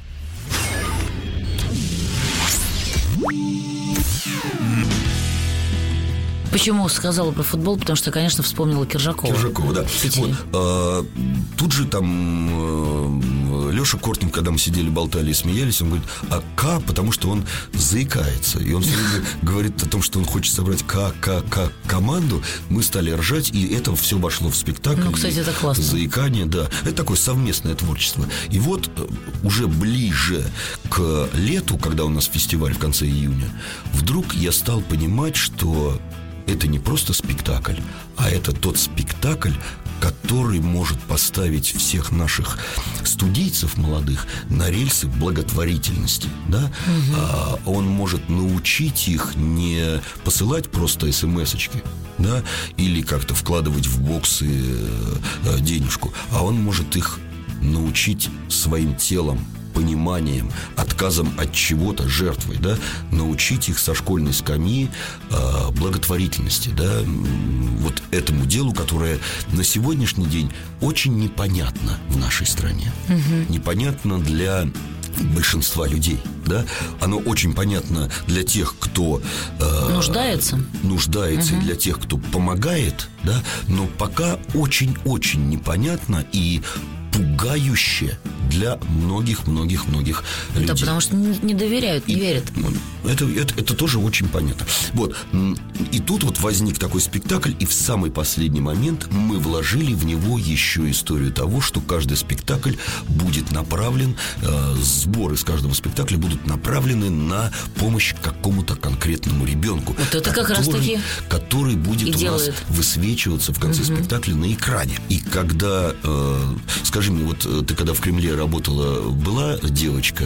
Почему сказала про футбол? Потому что, конечно, вспомнила Киржакова. Киржакова, да. Вот, а, тут же там э, Леша Кортнев, когда мы сидели, болтали и смеялись, он говорит, а К, потому что он заикается. И он все время говорит о том, что он хочет собрать К, К, К команду. Мы стали ржать, и это все вошло в спектакль. Ну, кстати, это классно. Заикание, да. Это такое совместное творчество. И вот уже ближе к лету, когда у нас фестиваль в конце июня, вдруг я стал понимать, что это не просто спектакль, а это тот спектакль, который может поставить всех наших студийцев молодых на рельсы благотворительности, да? Угу. А, он может научить их не посылать просто смс-очки, да, или как-то вкладывать в боксы э, денежку, а он может их научить своим телом, пониманием, отказом от чего-то, жертвой, да, научить их со школьной скамьи э, благотворительности, да, вот этому делу, которое на сегодняшний день очень непонятно в нашей стране. Угу. Непонятно для большинства людей, да. Оно очень понятно для тех, кто э, нуждается, нуждается, угу. и для тех, кто помогает, да, но пока очень-очень непонятно и пугающе для многих-многих-многих людей. Да, потому что не доверяют, не и, верят. Это, это, это тоже очень понятно. Вот. И тут вот возник такой спектакль, и в самый последний момент мы вложили в него еще историю того, что каждый спектакль будет направлен, э, сборы с каждого спектакля будут направлены на помощь какому-то конкретному ребенку. Вот это который, как раз таки который будет у делает. нас высвечиваться в конце угу. спектакля на экране. И когда, э, скажи мне, вот ты когда в Кремле работала, была девочка,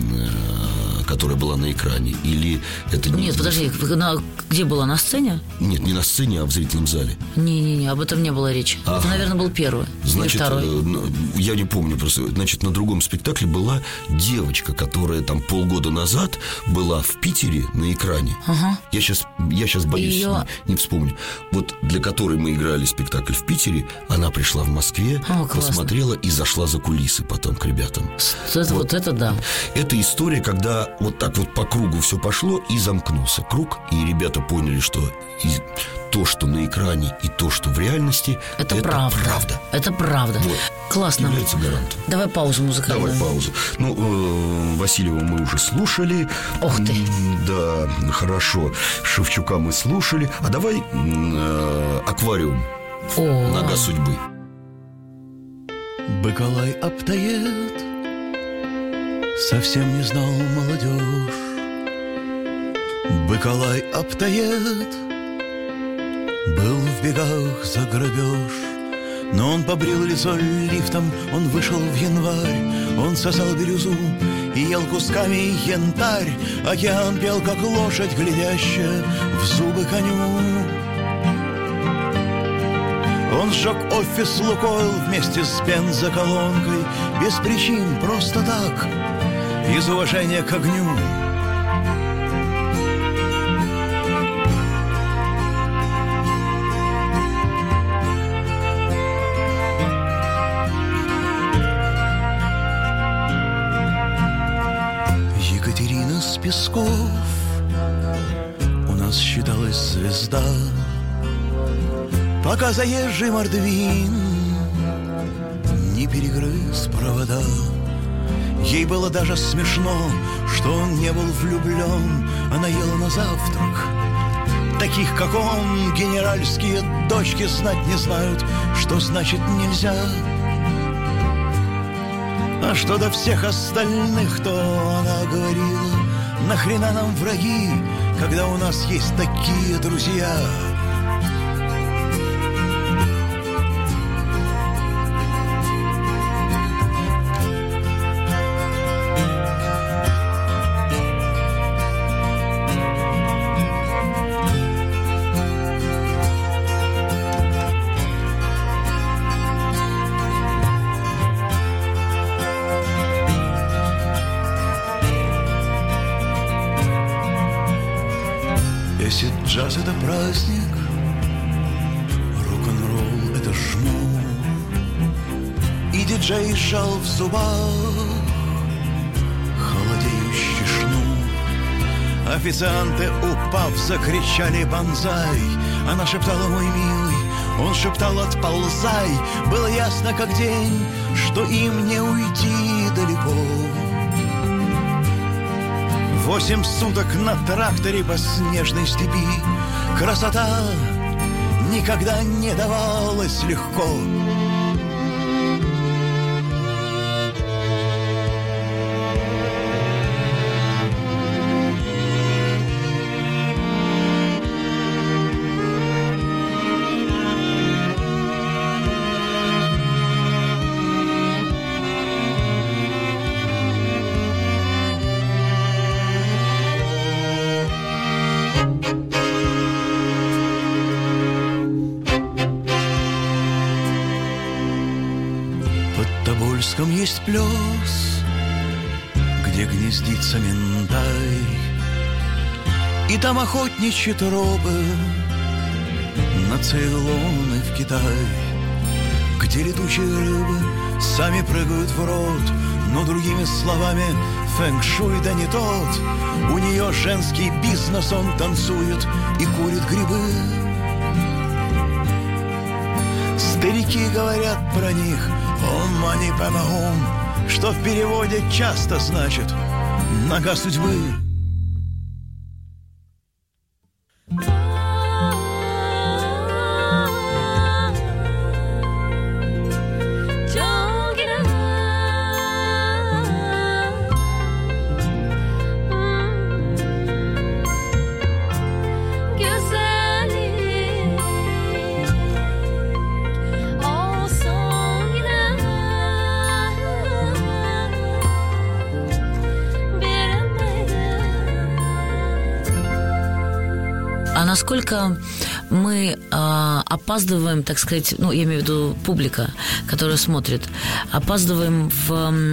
э, которая была на экране? Или это не... Нет, подожди, на, где была? На сцене? Нет, не на сцене, а в зрительном зале. Не-не-не, об этом не было речи. Ага. Это, наверное, был первый. Значит, или второй. Э, я не помню просто. Значит, на другом спектакле была девочка, которая там полгода назад была в Питере на экране. Ага. Я сейчас, я сейчас боюсь, Ее... не, не вспомню. Вот для которой мы играли спектакль в Питере, она пришла в Москве, О, посмотрела и зашла за кулисы потом к ребятам. Это, вот. вот это да. Это история, когда вот так вот по кругу все пошло и замкнулся круг, и ребята поняли, что и то, что на экране, и то, что в реальности, это, это правда. правда. Это правда. Вот. Классно. Является гарантом. Давай паузу музыкальную. Давай паузу. Ну, э, Васильева мы уже слушали. Ох ты. Да, хорошо. Шевчука мы слушали. А давай э, «Аквариум». О. «Нога судьбы». Быколай обтает, совсем не знал молодежь. Быколай обтает, был в бегах за грабеж. Но он побрил лицо лифтом, он вышел в январь. Он сосал бирюзу и ел кусками янтарь. Океан пел, как лошадь, глядящая в зубы коню. Он сжег офис «Лукойл» вместе с бензоколонкой. Без причин, просто так, из уважения к огню. Екатерина с Песков у нас считалась звезда, пока заезжий мордвин не перегрыз провода. Ей было даже смешно, что он не был влюблен. Она ела на завтрак таких, как он. Генеральские дочки знать не знают, что значит нельзя. А что до всех остальных, то она говорила: нахрена нам враги, когда у нас есть такие друзья. Если джаз — это праздник, рок-н-ролл — это жму, и диджей сжал в зубах холодеющий шнур. Официанты, упав, закричали «Бонзай!». Она шептала: «Мой милый», он шептал: «Отползай». Было ясно, как день, что им не уйти далеко. Восемь суток на тракторе по снежной степи. Красота никогда не давалась легко. Омском есть плес, где гнездится минтай, и там охотничьи тропы на Цейлон и в Китай, где летучие рыбы сами прыгают в рот, но другими словами фэнг-шуй да не тот. У нее женский бизнес, он танцует и курит грибы. Старики говорят про них «Ом мани пэма ом», что в переводе часто значит «нога судьбы». А насколько мы э, опаздываем, так сказать, ну, я имею в виду публика, которая смотрит, опаздываем в,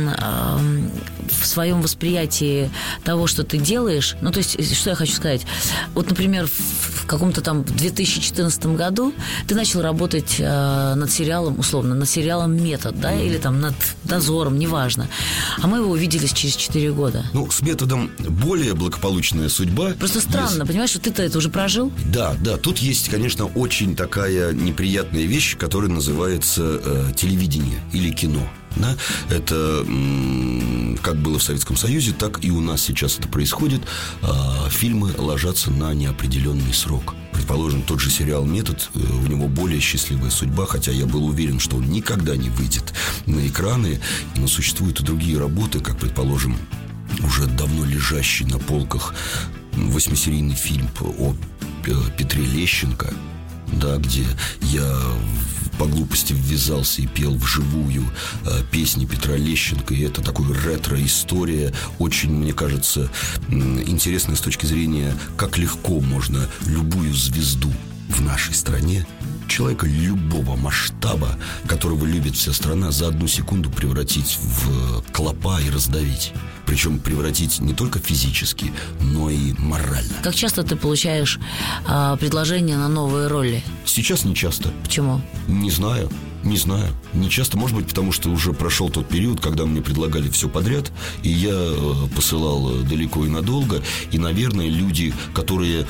э, в своем восприятии того, что ты делаешь. Ну, то есть, что я хочу сказать? Вот, например, в каком-то там две тысячи четырнадцатом году ты начал работать э, над сериалом, условно, над сериалом «Метод», да, или там над «Дозором», неважно. А мы его увиделись через четыре года. Ну, с «Методом» более благополучная судьба. Просто странно, есть... понимаешь, что ты-то это уже прожил? Да, да, тут есть, конечно, очень такая неприятная вещь, которая называется э, телевидение или кино. Да? Это м- как было в Советском Союзе, так и у нас сейчас это происходит. А, фильмы ложатся на неопределенный срок. Предположим, тот же сериал «Метод», у него более счастливая судьба, хотя я был уверен, что он никогда не выйдет на экраны. Но существуют и другие работы, как, предположим, уже давно лежащий на полках восьмисерийный фильм о Петре Лещенко, да, где я по глупости ввязался и пел вживую э, песни Петра Лещенко. И это такая ретро-история, очень, мне кажется, интересная с точки зрения, как легко можно любую звезду в нашей стране, человека любого масштаба, которого любит вся страна, за одну секунду превратить в клопа и раздавить. Причем превратить не только физически, но и морально. Как часто ты получаешь э, предложения на новые роли? Сейчас не часто. Почему? Не знаю. Не знаю, не часто, может быть, потому что уже прошел тот период, когда мне предлагали все подряд, и я э, посылал далеко и надолго. И, наверное, люди, которые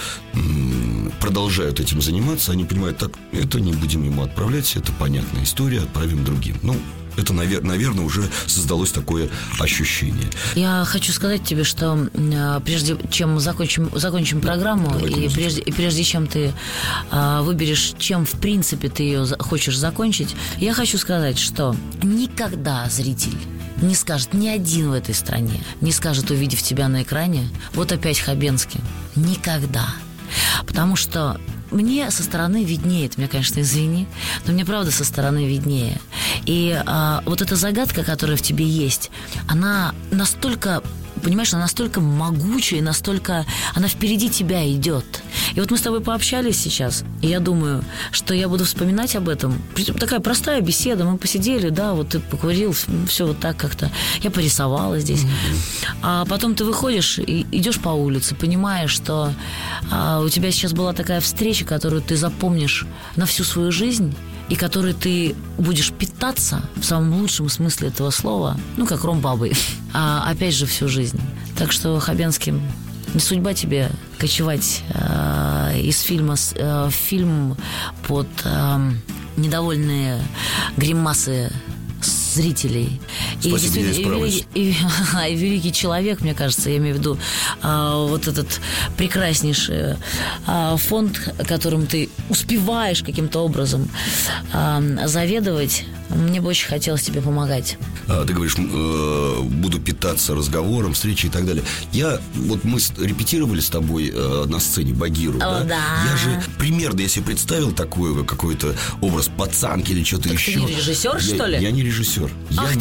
м- продолжают этим заниматься, они понимают, так, это не будем ему отправлять, это понятная история, отправим другим. Ну, это, навер- наверное, уже создалось такое ощущение. Я хочу сказать тебе, что э, прежде чем закончим, закончим программу, и прежде, и прежде чем ты э, выберешь, чем в принципе ты ее за- хочешь закончить, я хочу сказать, что никогда зритель не скажет, ни один в этой стране не скажет, увидев тебя на экране, вот опять Хабенский. Никогда. Потому что мне со стороны виднее, ты меня, конечно, извини, но мне правда со стороны виднее. И а, вот эта загадка, которая в тебе есть, она настолько, понимаешь, она настолько могучая, настолько, она впереди тебя идет. И вот мы с тобой пообщались сейчас, и я думаю, что я буду вспоминать об этом. Такая простая беседа, мы посидели, да, вот ты покурил, все вот так как-то. Я порисовала здесь. Mm-hmm. А потом ты выходишь и идешь по улице, понимаешь, что а, у тебя сейчас была такая встреча, которую ты запомнишь на всю свою жизнь, и которой ты будешь питаться в самом лучшем смысле этого слова, ну, как ром бабой, а опять же всю жизнь. Так что, Хабенский, не судьба тебе кочевать э, из фильма э, в фильм под э, недовольные гримасы зрителей. Спасибо, и, и, и, и, и великий человек, мне кажется, я имею в виду а, вот этот прекраснейший а, фонд, которым ты успеваешь каким-то образом а, заведовать. Мне бы очень хотелось тебе помогать. А, ты говоришь, э, буду питаться разговором, встречей и так далее. Я, вот мы репетировали с тобой э, на сцене Багиру, О, да? да. Я же примерно, я себе представил такой какой-то образ пацанки или что-то так еще. Ты не режиссер, я, что ли? Я не режиссер. Ах, я так не ты режиссер. меня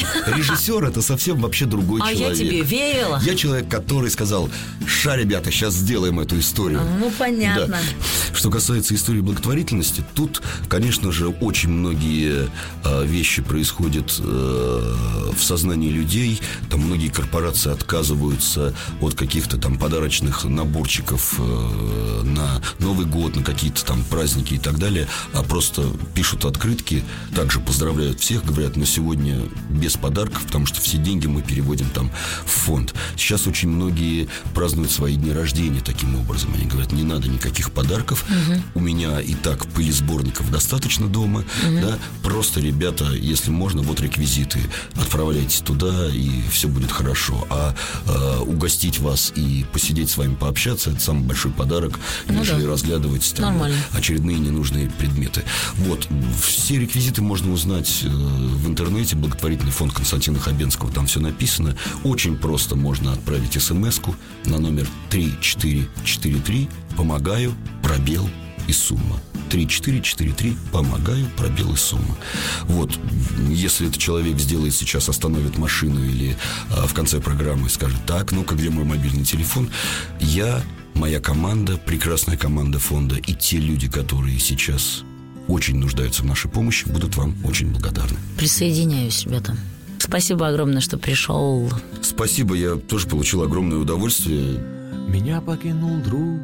Режиссер — это совсем вообще другой а человек. я тебе верила. Я человек, который сказал: ша, ребята, сейчас сделаем эту историю. Ну, понятно. Да. Что касается истории благотворительности, тут, конечно же, очень многие э, вещи происходят э, в сознании людей. Там многие корпорации отказываются от каких-то там подарочных наборчиков э, на Новый год, на какие-то там праздники и так далее, а просто пишут открытки, также поздравляют всех, говорят: на сегодня без подарков, потому что все деньги мы переводим там в фонд. Сейчас очень многие празднуют свои дни рождения таким образом. Они говорят: не надо никаких подарков, угу. у меня и так пылесборников достаточно дома, угу. да, просто, ребята, если можно, вот реквизиты, отправляйтесь туда, и все будет хорошо. А э, угостить вас и посидеть с вами, пообщаться — это самый большой подарок, ну нежели да. разглядывать там очередные ненужные предметы. Вот, все реквизиты можно узнать э, в интернете, благотворительный фонд Константина Хабенского, там все написано. Очень просто можно отправить смс-ку на номер три четыре четыре три, помогаю, пробел и сумма. три четыре четыре три, помогаю, пробел и сумма. Вот, если этот человек сделает сейчас, остановит машину или а, в конце программы скажет: так, ну-ка, где мой мобильный телефон? Я, моя команда, прекрасная команда фонда и те люди, которые сейчас очень нуждаются в нашей помощи, будут вам очень благодарны. Присоединяюсь, ребята. Спасибо огромное, что пришел. Спасибо, я тоже получил огромное удовольствие. Меня покинул друг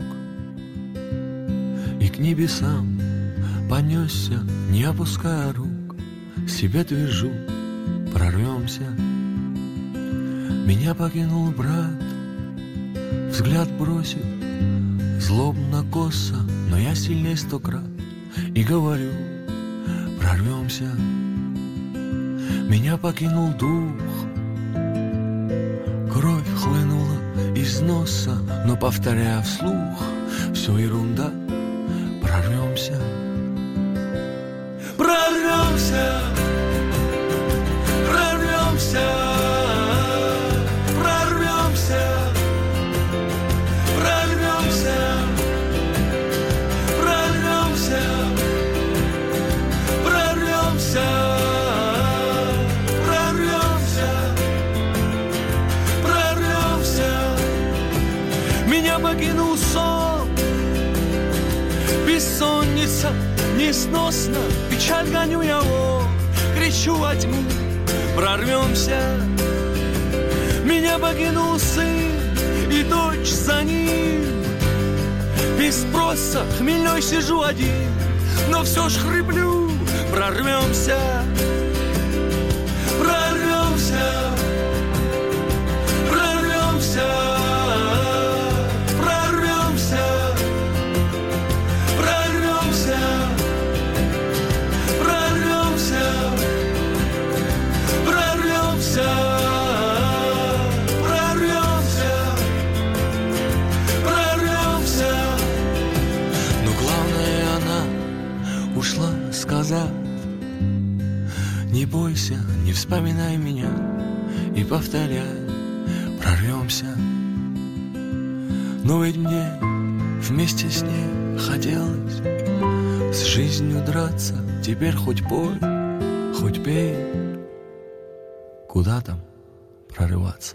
и к небесам понесся, не опуская рук. Себе твержу, прорвемся. Меня покинул брат, взгляд бросил злобно косо, но я сильней сто крат и говорю: прорвемся. Меня покинул дух, кровь хлынула из носа, но повторяя вслух: все ерунда, прорвемся. Прорвемся, прорвемся, прорвемся, прорвемся, прорвемся, прорвемся, прорвемся, прорвемся. Меня покинул сон, бессонница несносно, печаль гоню я вон, кричу во тьму: прорвемся. Меня покинул сын и дочь за ним, без спроса хмельной сижу один, но все ж хриплю: прорвемся, прорвемся, прорвемся. Ушла, сказав: не бойся, не вспоминай меня, и повторяй: прорвемся. Но ведь мне вместе с ней хотелось с жизнью драться. Теперь хоть пой, хоть пей, куда там прорываться?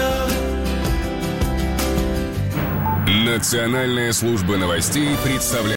Национальная служба новостей представляет.